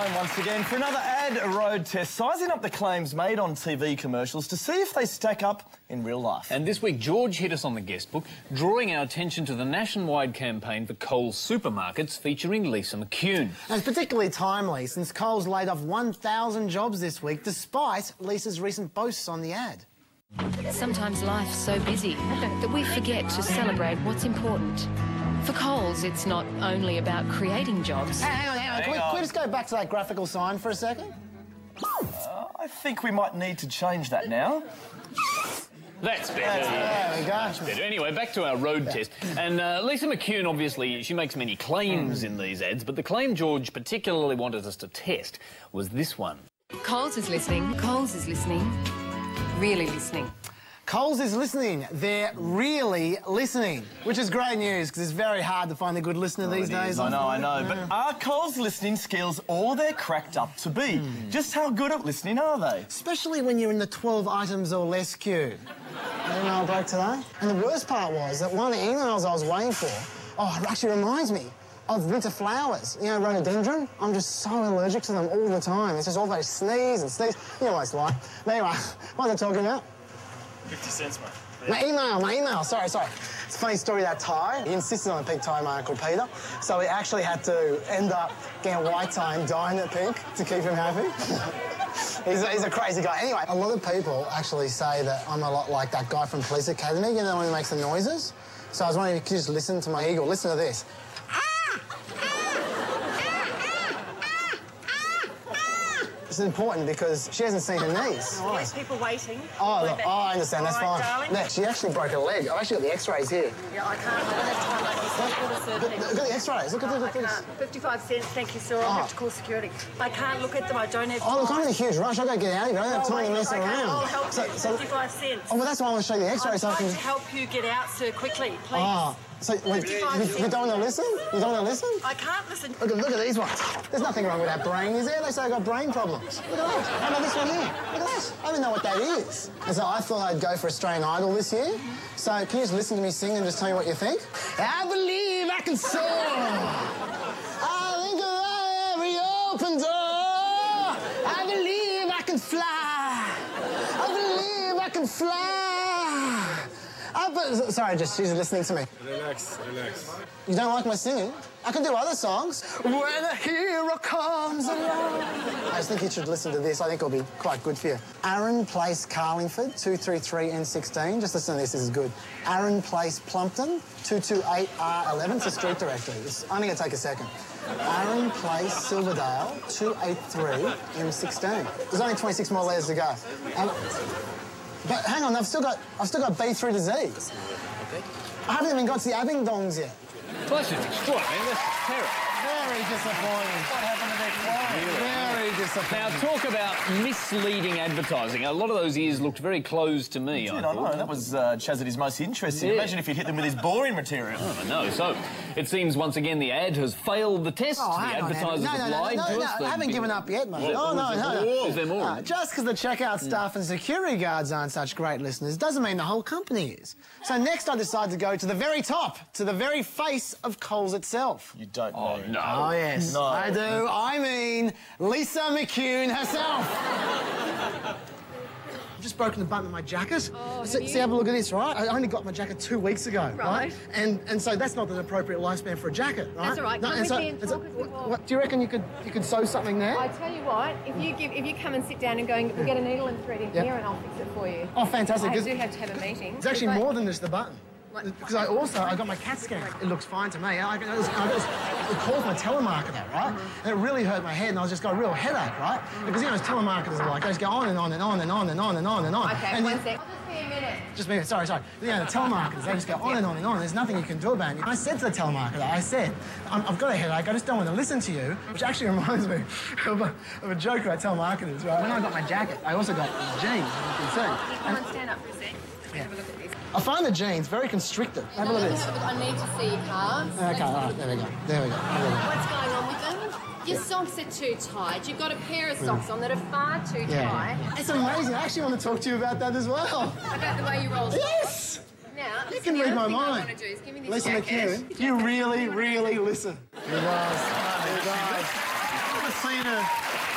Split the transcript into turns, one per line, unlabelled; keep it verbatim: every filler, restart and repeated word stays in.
time once again for another ad road test, sizing up the claims made on T V commercials to see if they stack up in real life.
And this week, George hit us on the guest book, drawing our attention to the nationwide campaign for Coles supermarkets featuring Lisa McCune.
And it's particularly timely since Coles laid off one thousand jobs this week, despite Lisa's recent boasts on the ad.
Sometimes life's so busy that we forget to celebrate what's important. For Coles, it's not only about creating jobs.
Hey, hang on, hang on.
Hang
Can, we,
on.
can we just go back to that graphical sign for a second?
Uh, I think we might need to change that now.
That's better.
There we go.
That's better. Anyway, back to our road
Yeah.
test. And uh, Lisa McCune, obviously, she makes many claims
Mm.
in these ads, but the claim George particularly wanted us to test was this one.
Coles is listening. Coles is listening. Really listening.
Coles is listening. They're really listening, which is great news because it's very hard to find a good listener these
It is,
days.
I know, I know.
Yeah.
But are Coles listening skills all they're cracked up to be? Just how good at listening are they?
Especially when you're in the twelve items or less queue. An email broke today. And the worst part was that one of the emails I was waiting for, oh, it actually reminds me of winter flowers. You know, rhododendron? I'm just so allergic to them all the time. It's just all they sneeze and sneeze. You know what it's like. But anyway, what am I talking about?
fifty cents, mate.
My email, my email, sorry, sorry. It's a funny story, that tie. He insisted on a pink tie, my Uncle Peter. So we actually had to end up getting a white tie and dyeing it pink to keep him happy. he's, a, he's a crazy guy. Anyway, a lot of people actually say that I'm a lot like that guy from Police Academy, you know, the one who makes the noises. So I was wondering if you could just listen to my eagle. Listen to this. It's important because she hasn't seen her knees.
There's people waiting.
Oh, look, oh, I understand, that's
All right,
fine.
darling.
Look, she actually broke her leg. I've actually got the x-rays here.
Yeah, I can't. I don't have time like this. I've got a
Look,
surgery.
look at the x-rays. Look at
No,
the
I
this.
can't. fifty-five cents, thank you, sir. I'll
Oh.
have to call security. I can't look at them. I don't have time.
Oh, look, I'm in a huge rush. I've got to get out of here. I don't have
Oh,
time to
wait,
mess
I can't.
around.
I'll help
So,
you.
so,
fifty-five cents.
oh, well, that's why I want to show you the
I'm
x-rays so I
trying
can...
to help you get out, sir, quickly, please.
Oh, so wait, you, you don't want to listen? You don't want to listen?
I can't listen.
Look at, look at these ones. There's nothing wrong with that brain, is there? They say I've got brain problems. Look at that. How about this one here? Look at that. I don't even know what that is. And so I thought I'd go for Australian Idol this year. So can you just listen to me sing and just tell me what you think? I believe I can soar. I think of every open door. I believe I can fly. I believe I can fly. I be Sorry, just she's listening to me.
Relax, relax.
You don't like my singing? I can do other songs. When a hero comes along. I just think you should listen to this. I think it'll be quite good for you. Aaron Place, Carlingford, two three three N sixteen. Just listen to this, this is good. Aaron Place, Plumpton, two two eight R eleven. It's a street directory. It's only going to take a second. Aaron Place, Silverdale, two eight three M sixteen. There's only twenty-six more letters to go. And, but hang on, I've still got, I've still got B through to Z. I haven't even got to the Abingdongs yet.
Well, that's just extraordinary. That's terrible.
Very disappointing. What happened to their client? Very disappointing.
Now, talk about misleading advertising. A lot of those ears looked very closed to me.
Dude,
I
I
thought.
know, that was uh, Chaz at his most interesting.
Yeah.
Imagine if he'd hit them with his boring material.
Oh, I know. So, it seems once again the ad has failed the test.
Oh,
the
hang on,
advertisers
no, no,
have
no,
lied
no,
to
no,
us.
I
They've
haven't
been-
given up yet, mate.
Well,
oh, no,
is there
no,
more?
no.
Is there more?
Uh, just because the checkout staff and security guards aren't such great listeners doesn't mean the whole company is. So next I decided to go to the very top, to the very face of Coles itself.
You don't
Oh,
know.
no.
Oh, yes,
No.
I do. I mean Lisa McCune herself. I've just broken the button of my jacket.
Oh,
see, see, have a look at this, right? I only got my jacket two weeks ago, right?
Right.
And and so that's not an appropriate lifespan for a jacket, right?
That's all right. Come
and
with
so,
me and
and so-
talk as we walk.
what, do you reckon you could you could sew something there?
I tell you what, if you give, if you come and sit down and go and we'll get a needle and thread in
Yep.
here and I'll fix it for you.
Oh, fantastic.
I
'cause
do have to have a meeting.
It's actually
If I-
more than just the button.
What?
Because I also, I got my CAT scan. It looks fine to me. I, I, was, I was it called my telemarketer, right?
Mm-hmm.
And it really hurt my head and I was just got a real headache, right? Because, you know, as telemarketers are like, they just go on and on and on and on and on and on and on.
Okay,
and
one
then-
sec. I'll just be a minute.
Just me, sorry, sorry. You know, the telemarketers, they just go on and on and on. There's nothing you can do about it. I said to the telemarketer, I said, I'm, I've got a headache, I just don't want to listen to you, which actually reminds me of a, of a joke about telemarketers, right? When I got my jacket, I also got jeans, as you can see.
Come on, stand up for a sec.
Yeah.
Have a look at this.
I find the jeans very constricted. Have a look at this.
I need to see your calves.
Okay, all right, there we go. There we go. Have a look.
What's going on with them? Your socks are too tight. You've got a pair of socks on that are far too
Yeah.
tight.
It's amazing. I actually want to talk to you about that as well.
About the way you roll.
Yes!
Now,
You
listen,
can
the
read
other
my
thing I
mind.
want to do is give me this
Lisa
jacket.
McCune, you really, really listen. He does. He does.
I've never seen a